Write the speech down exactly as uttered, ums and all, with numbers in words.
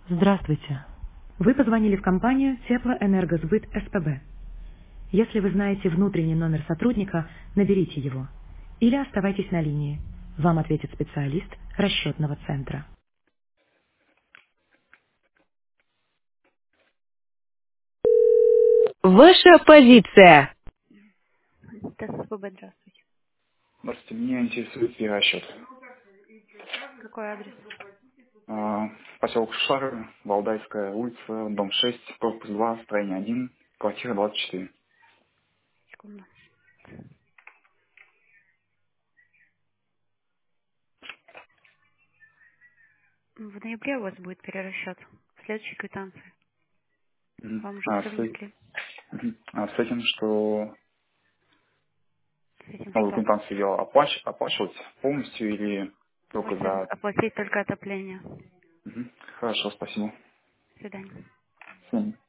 Здравствуйте. Вы позвонили в компанию Теплоэнергосбыт СПБ. Если вы знаете внутренний номер сотрудника, наберите его. Или оставайтесь на линии. Вам ответит специалист расчетного центра. Ваша позиция. ТССПБ, здравствуйте. Здравствуйте, меня интересует расчет. Какой адрес? А, Поселок Шары, Валдайская улица, дом шесть, корпус два, строение один, квартира двадцать четыре. Секунду. В ноябре у вас будет перерасчет. В следующей квитанции. Мгм. Вам уже А все с, внесли. мгм. А с этим, что С этим новую что? квитанцию ее оплач- оплачивать полностью или только Можете за... оплатить только отопление. Мгм. Хорошо, спасибо. До свидания. Всем.